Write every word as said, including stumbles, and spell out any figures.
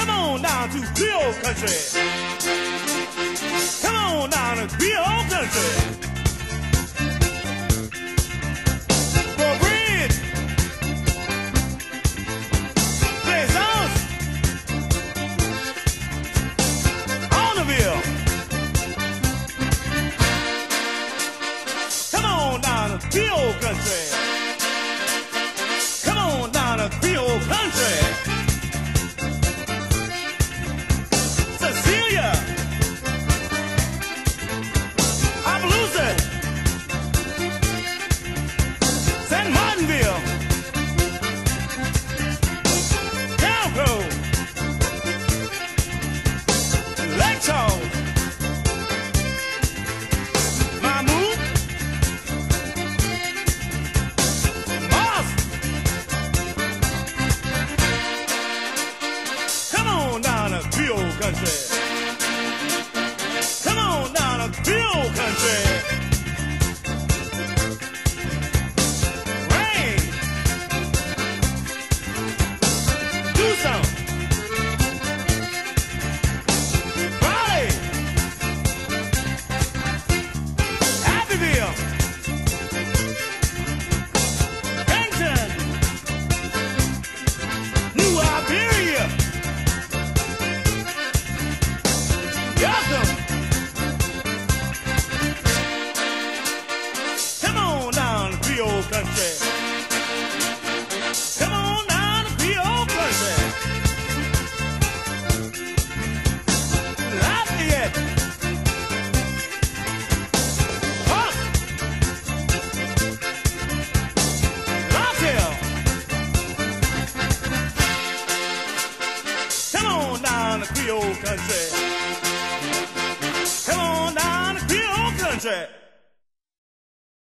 Come on down to Creole country. Come on down to Creole country. For bread, plaisance, Bonneville. Come on down to Creole country. Come on down to Creole country. Creole country. Come on down to Creole country. Rain. Do some. Raleigh. Abbeville. Yankton. New Iberia. Come on down to Creole country. Come on down to Creole country. Lafayette. Huck. Lockhill. Come on down to Creole country. Come on down to Creole country.